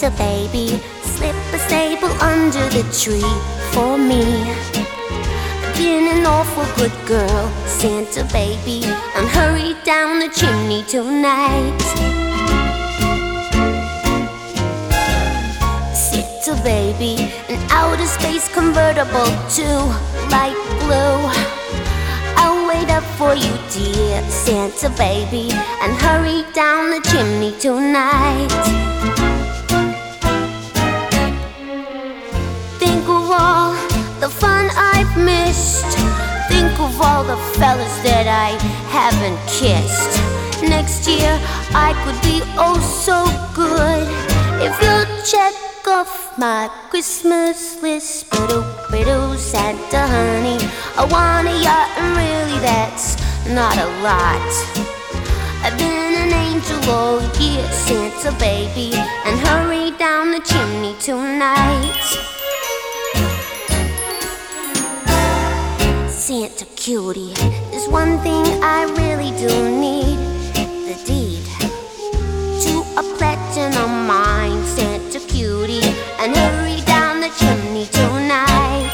Santa baby, slip a staple under the tree for me. Been an awful good girl, Santa baby, and hurry down the chimney tonight. Santa baby, an outer space convertible to light blue. I'll wait up for you, dear Santa baby, and hurry down the chimney tonight. Think of all the fun I've missed. Think of all the fellas that I haven't kissed. Next year I could be oh so good if you'll check off my Christmas list. Ba-doo, Santa honey, I want a yacht, and really that's not a lot. I've been an angel all year, Santa baby, and hurry down the chimney tonight. Santa cutie, there's one thing I really do need, the deed to a platinum mine, Santa cutie, and hurry down the chimney tonight.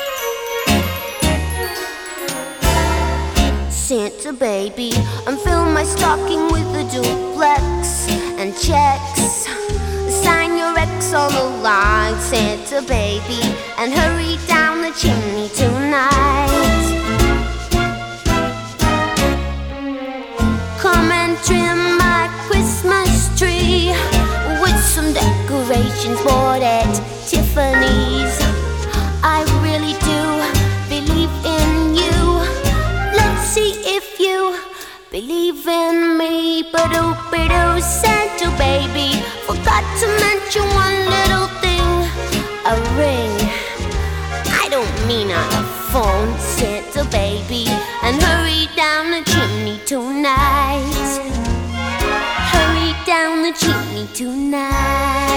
Santa baby, and fill my stocking with a duplex and checks. Sign your ex on the line, Santa baby, and hurry down the chimney tonight. Come and trim my Christmas tree with some decorations bought at Tiffany's. I really do believe in you. Let's see if you believe in me. Ba-doo, Santa baby, forgot to mention one little thing, a ring. I don't mean on the phone, Santa baby, and hurry down the chimney tonight. Hurry down the chimney tonight.